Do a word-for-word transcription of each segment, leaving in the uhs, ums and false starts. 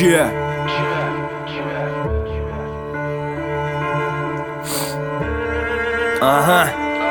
Че? Ага.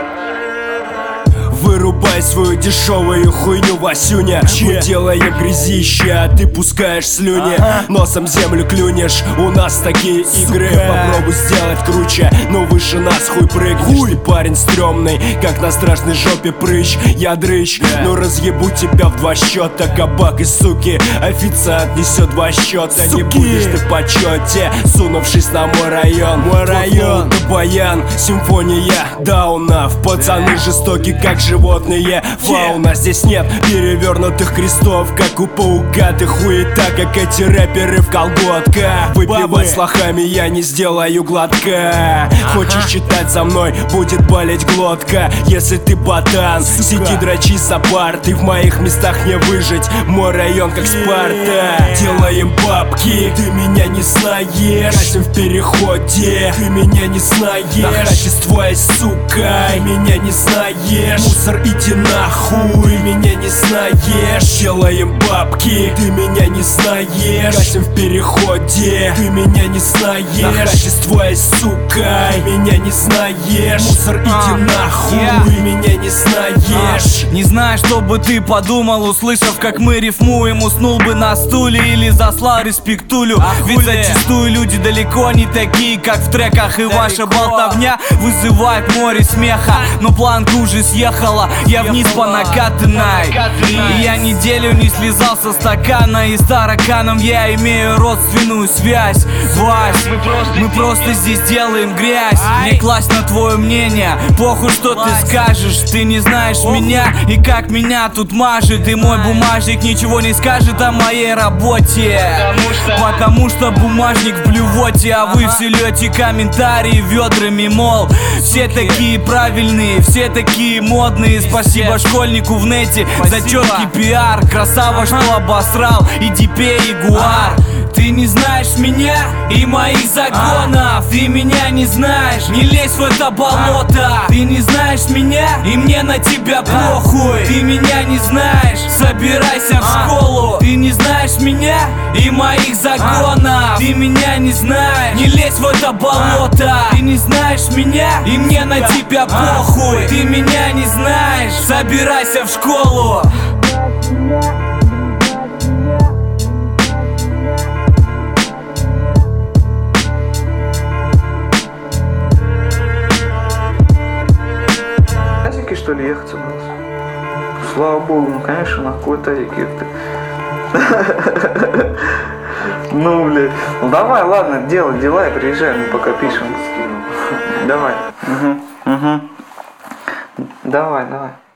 Вырубай свою дешевую хуйню, Васюня. Мы делаем грязище, а ты пускаешь слюни. Ага. Носом землю клюнешь, у нас такие Сука. Игры. Попробуй сделать круче, но выше нас хуй прыгнешь. Хуй. Ты парень стрёмный, как на страшной жопе прыщ. Я дрыщ, yeah. но разъебу тебя в два счета. Кабак и суки, официант несет два счета. Суки. Не будешь ты в почете, сунувшись на мой район. Мой район, это баян, симфония даунов. Пацаны жестоки, как животные. Фауна, здесь нет перевернутых крестов, как у паука. Ты хуета, как эти рэперы в колготках. Выпивать с лохами я не сделаю глотка. Хочешь читать за мной, будет болеть глотка. Если ты ботан, Сука. Сиди дрочи за бар. Ты в моих местах не выжить, мой район как Спарта. Делаем бабки, ты меня не знаешь. Катим в переходе, ты меня не знаешь. Нахачество, сука, ты меня не знаешь. Мусор, иди нахуй, меня не знаешь. Делаем бабки, ты меня не знаешь. Катим в переходе, ты меня не знаешь. Нахачество, сука, меня не знаешь. Мусор, иди а, нахуй, yeah. меня не знаешь. а, Не знаю, что бы ты подумал, услышав, как мы рифмуем. Уснул бы на стуле или заслал респектулю. а Ведь зачастую люди далеко не такие, как в треках. И далеко. Ваша болтовня вызывает море смеха. Но планка уже съехала, я вниз по накатанной. И я неделю не слезал со стакана. И с тараканом я имею родственную связь. Вась, мы просто, мы просто здесь делаем грязь. Не класть на твое мнение, похуй, что ты скажешь. Ты не знаешь меня и как меня тут мажет. И мой бумажник ничего не скажет о моей работе. Потому что, Потому что бумажник в блювоте. А вы все льете комментарии ведрами, мол, все такие правильные, все такие модные. Спасибо школьнику в нете за четкий пиар. Красава, что обосрал, иди пей ягуар. Ты не знаешь меня и моих законов. Ты меня не знаешь, не лезь в это болото. Ты не знаешь меня и мне на тебя похуй. Ты меня не знаешь, собирайся в школу. Ты не знаешь меня и моих законов. Ты меня не знаешь, не лезь в это болото. Ты не знаешь меня и мне на тебя похуй. Ты меня не знаешь, собирайся в школу. Что ли ехать собрался? Слава богу, ну конечно, на какой тарик, ёпты. Ну, блядь. Ну давай, ладно, делай дела и приезжай, мы пока пишем. Давай. Угу, угу. Давай, давай.